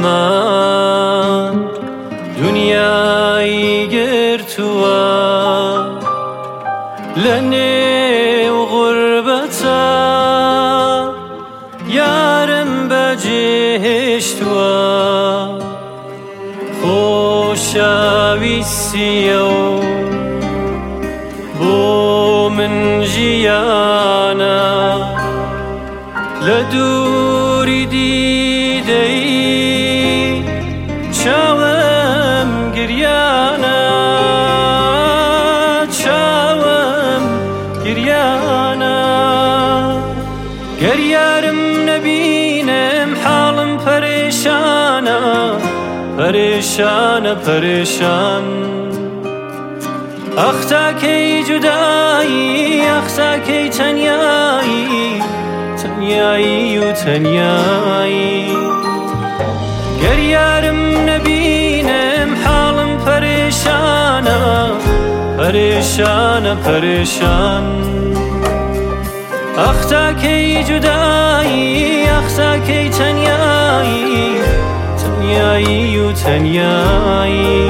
زمان دنیای گرتووە لە نێو غوربەتە یارم بەجێهێشتووە خۆشەویستیە و بۆ من ژیانە لە دووری دیدەی چاوم گریانە چاوم گریانە گەر یارم نەبینم حاڵم پەرێشانە پەرێشانە پەرێشان ئەختاکەی جودایی ئەختاکەی تەنیایی تەنیایی و تەنیایی گەر یارم نەبینم حاڵم پەرێشانە پەرێشانە پەرێشان ئەختاکەی جودایی ئەختاکەی تەنیایی تەنیایی و تەنیایی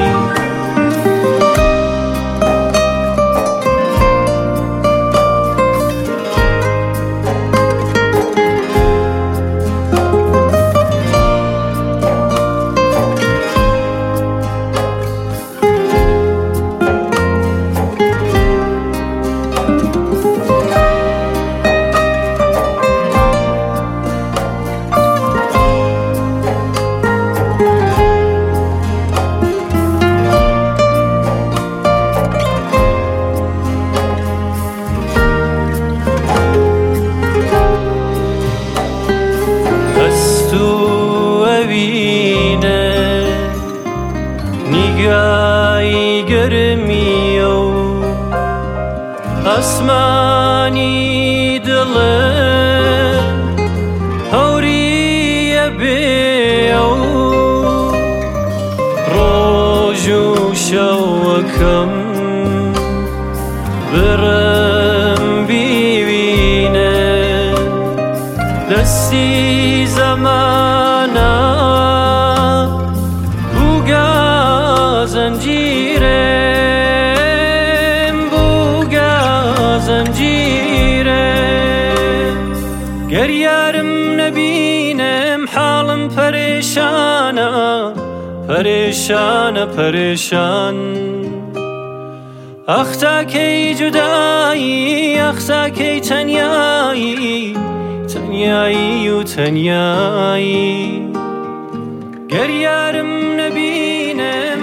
نیگای گەرمیە و ئەسمانی دڵم هەوریە بێ و ڕۆژ و شەوەکەم برم بیبینە دەستی زەمانە زنجیرم بووگە زنجیرم گەر یارم نەبینم حاڵم پەرێشانە پەرێشانە پەرێشان ئەختاکەی جودایی ئەختاکەی تەنیایی تەنیایی و تەنیایی گەر یارم نەبینم